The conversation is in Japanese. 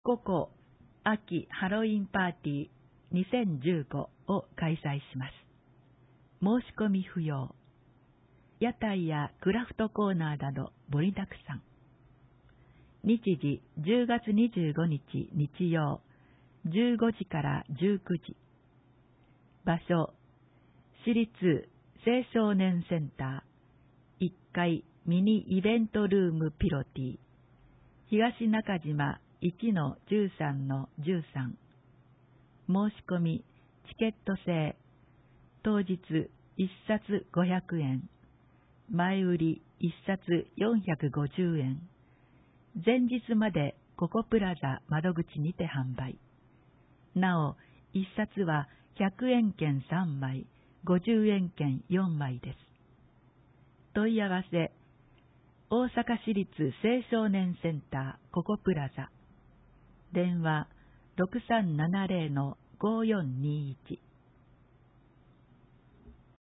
ココ秋ハロウィンパーティー2015を開催します。申し込み不要。屋台やクラフトコーナーなど盛りだくさん。日時10月25日日曜15時から19時。場所私立青少年センター1階ミニイベントルームピロティ東中島 1-13-13。申し込みチケット制。当日1冊500円。前売り1冊450円。前日までココプラザ窓口にて販売。なお、1冊は100円券3枚、50円券4枚です。問い合わせ、大阪市立青少年センターココプラザ。電話 6370-5421